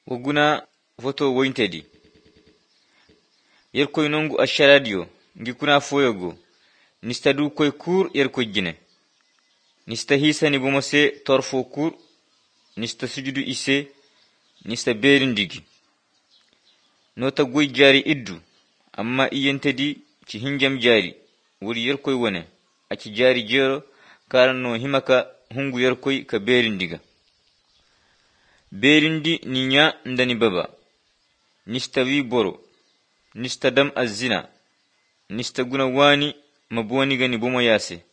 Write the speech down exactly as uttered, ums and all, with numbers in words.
Woguna foto wointedi. Yerkoy nongu asharadio, ngikuna foyogo. Nista du koy kur yerkoy gine. Nista hisa ni bomose torfo kur. Nista sujudu ise. Nista berindigi. Nota goy jari iddu. Amma iyentedi ci hinjam jari. Wuri yerkoy wane. Aci jari jero karano himaka hungu yerkoy ka berindiga. Berindi ninya ndani baba. Nista wi boro. Nista dam azina. Nista guna wani mabuani gani bomo yase.